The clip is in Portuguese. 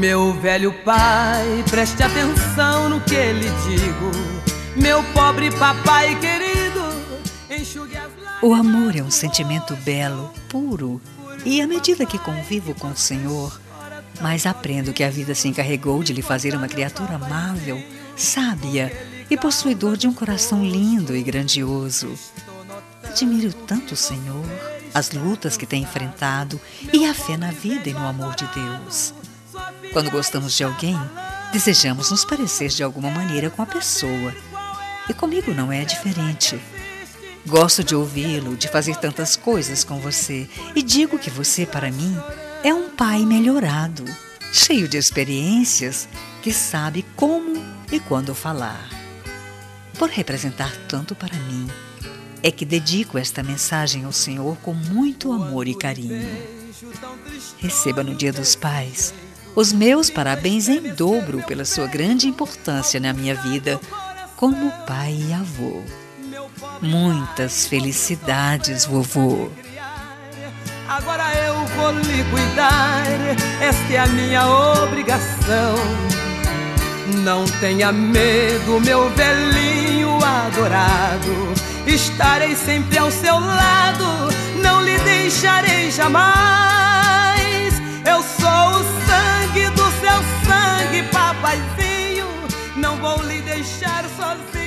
Meu velho pai, preste atenção no que lhe digo. Meu pobre papai querido, enxugue as lágrimas. O amor é um sentimento belo, puro, e à medida que convivo com o Senhor, mais aprendo que a vida se encarregou de lhe fazer uma criatura amável, sábia e possuidor de um coração lindo e grandioso. Admiro tanto o Senhor, as lutas que tem enfrentado e a fé na vida e no amor de Deus. Quando gostamos de alguém, desejamos nos parecer de alguma maneira com a pessoa. E comigo não é diferente. Gosto de ouvi-lo, de fazer tantas coisas com você, e digo que você, para mim, é um pai melhorado, cheio de experiências, que sabe como e quando falar. Por representar tanto para mim, é que dedico esta mensagem ao Senhor com muito amor e carinho. Receba no Dia dos Pais os meus parabéns em dobro pela sua grande importância na minha vida como pai e avô. Muitas felicidades, vovô. Agora eu vou lhe cuidar, esta é a minha obrigação. Não tenha medo, meu velhinho adorado, estarei sempre ao seu lado, não lhe deixarei jamais. Eu sou o sangue do seu sangue, papaizinho, não vou lhe deixar sozinho.